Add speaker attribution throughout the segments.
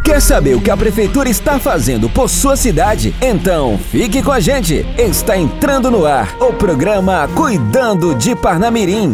Speaker 1: Quer saber o que a Prefeitura está fazendo por sua cidade? Então fique com a gente. Está entrando no ar o programa Cuidando de Parnamirim.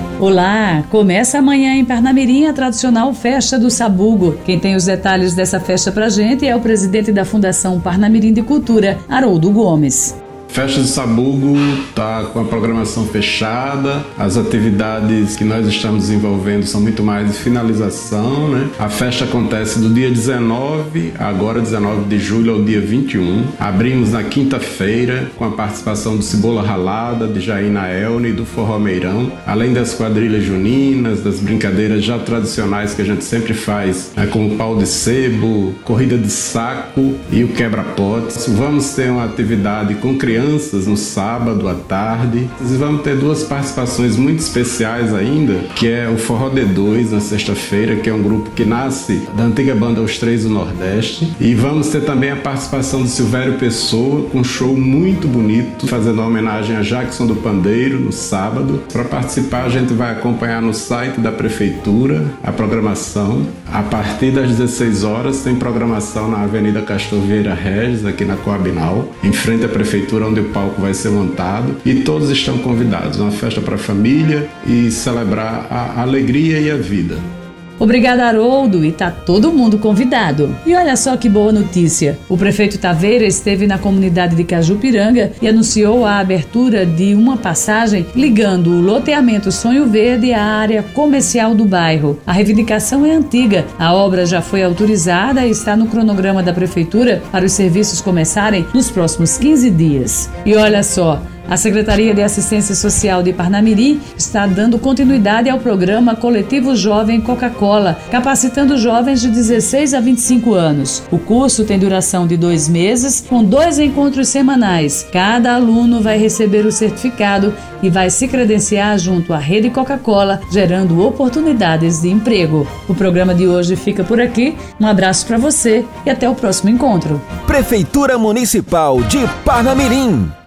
Speaker 2: Olá! Começa amanhã em Parnamirim a tradicional Festa do Sabugo. Quem tem os detalhes dessa festa pra gente é o presidente da Fundação Parnamirim de Cultura, Haroldo Gomes.
Speaker 3: Festa do Sabugo está com a programação fechada, as atividades que nós estamos desenvolvendo são muito mais de finalização, né? A festa acontece do dia 19, agora 19 de julho ao dia 21. Abrimos na quinta-feira com a participação do Cebola Ralada, de Jaina Elne e do Forró Meirão, além das quadrilhas juninas, das brincadeiras já tradicionais que a gente sempre faz, né? Como o pau de sebo, corrida de saco e o quebra-potes. Vamos ter uma atividade com crianças no sábado à tarde. E vamos ter duas participações muito especiais ainda, que é o Forró D2 na sexta-feira, que é um grupo que nasce da antiga banda Os Três do Nordeste. E vamos ter também a participação do Silvério Pessoa, com um show muito bonito, fazendo uma homenagem a Jackson do Pandeiro no sábado. Para participar, a gente vai acompanhar no site da Prefeitura a programação. A partir das 16 horas tem programação na Avenida Castor Vieira Regis, aqui na Coabinal, em frente à Prefeitura, onde o palco vai ser montado, e todos estão convidados. Uma festa para a família e celebrar a alegria e a vida.
Speaker 2: Obrigada, Haroldo, e tá todo mundo convidado. E olha só que boa notícia. O prefeito Taveira esteve na comunidade de Cajupiranga e anunciou a abertura de uma passagem ligando o loteamento Sonho Verde à área comercial do bairro. A reivindicação é antiga. A obra já foi autorizada e está no cronograma da prefeitura para os serviços começarem nos próximos 15 dias. E olha só, a Secretaria de Assistência Social de Parnamirim está dando continuidade ao programa Coletivo Jovem Coca-Cola, capacitando jovens de 16 a 25 anos. O curso tem duração de 2 meses, com 2 encontros semanais. Cada aluno vai receber o certificado e vai se credenciar junto à Rede Coca-Cola, gerando oportunidades de emprego. O programa de hoje fica por aqui. Um abraço para você e até o próximo encontro.
Speaker 1: Prefeitura Municipal de Parnamirim.